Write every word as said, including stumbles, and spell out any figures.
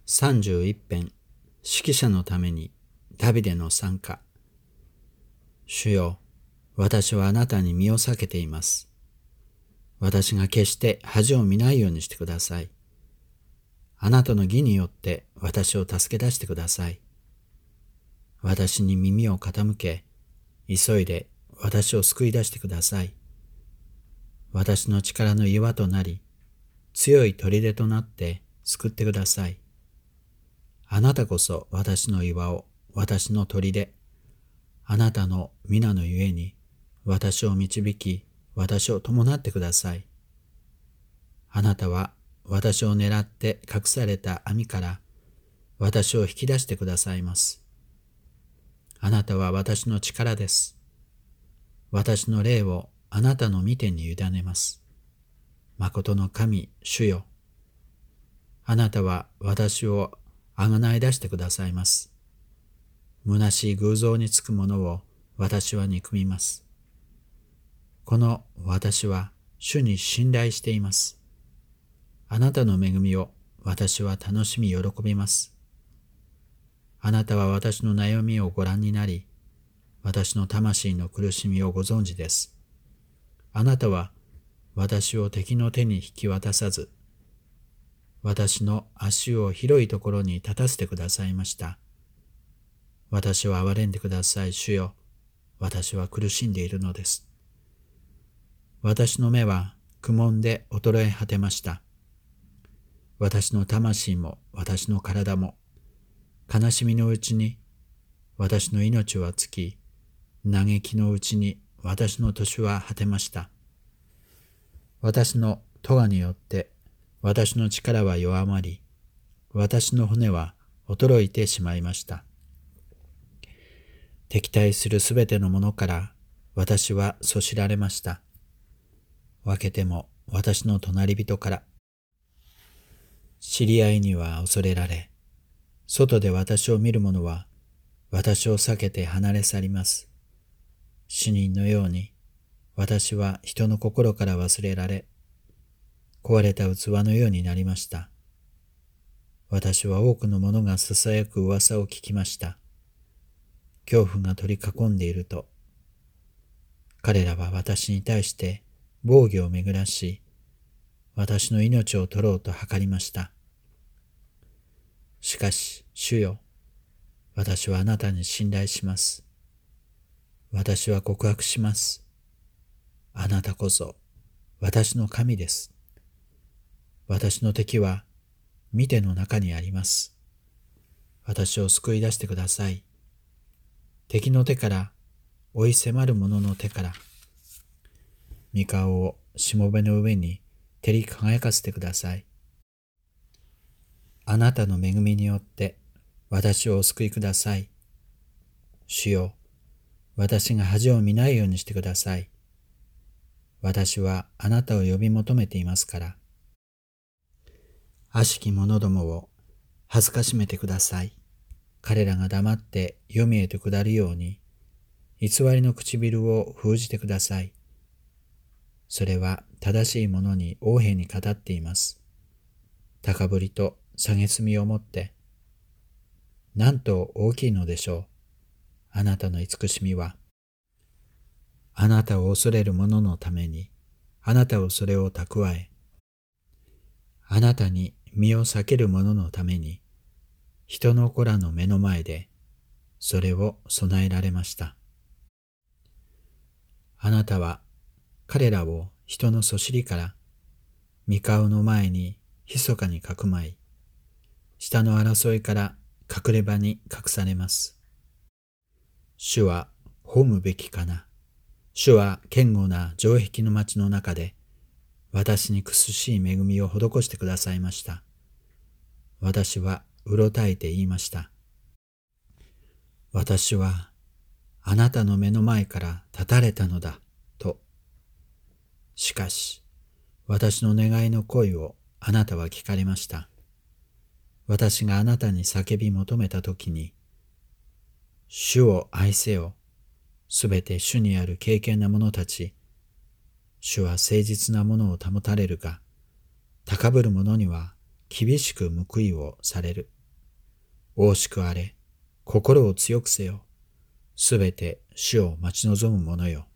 さんじゅういち編、指揮者のためにダビデの賛歌。主よ、私はあなたに身を避けています。私が決して恥を見ないようにしてください。あなたの義によって私を助け出してください。私に耳を傾け、急いで私を救い出してください。私の力の岩となり、強い砦となって救ってください。あなたこそ私の岩を、私の砦。あなたの皆のゆえに私を導き、私を伴ってください。あなたは私を狙って隠された網から私を引き出してくださいます。あなたは私の力です。私の霊をあなたの御手に委ねます。誠の神、主よ。あなたは私をあがない出してくださいます。虚しい偶像につくものを私は憎みます。この私は主に信頼しています。あなたの恵みを私は楽しみ喜びます。あなたは私の悩みをご覧になり、私の魂の苦しみをご存知です。あなたは私を敵の手に引き渡さず、私の足を広いところに立たせてくださいました。私を憐れんでください、主よ。私は苦しんでいるのです。私の目は苦悶で衰え果てました。私の魂も私の体も悲しみのうちに私の命は尽き、嘆きのうちに私の年は果てました。私の咎によって私の力は弱まり、私の骨は衰えてしまいました。敵対するすべてのものから私はそしられました。分けても私の隣人から、知り合いには恐れられ、外で私を見る者は私を避けて離れ去ります。死人のように私は人の心から忘れられ、壊れた器のようになりました。私は多くの者がささやく噂を聞きました。恐怖が取り囲んでいると、彼らは私に対して防御を巡らし、私の命を取ろうと図りました。しかし、主よ、私はあなたに信頼します。私は告白します。あなたこそ私の神です。私の敵は御手の中にあります。私を救い出してください。敵の手から、追い迫る者の手から、御顔をしもべの上に照り輝かせてください。あなたの恵みによって私をお救いください。主よ、私が恥を見ないようにしてください。私はあなたを呼び求めていますから。悪しき者どもを恥ずかしめてください。彼らが黙って黄泉へと下るように、偽りの唇を封じてください。それは正しいものに横柄に語っています。高ぶりと蔑みをもって、なんと大きいのでしょう。あなたの慈しみは。あなたを恐れる者のために、あなたをそれを蓄え、あなたに身を避ける者のために、人の子らの目の前で、それを備えられました。あなたは彼らを人のそしりから、御顔の前に密かにかくまい、下の争いから隠れ場に隠されます。主は褒むべきかな。主は堅固な城壁の町の中で、私に苦しい恵みを施してくださいました。私はうろたえて言いました。私はあなたの目の前から断たれたのだ、と。しかし、私の願いの声をあなたは聞かれました。私があなたに叫び求めたときに、主を愛せよ、すべて主にある敬虔な者たち。主は誠実なものを保たれるが、高ぶる者には厳しく報いをされる。 大しくあれ、心を強くせよ。すべて主を待ち望む者よ。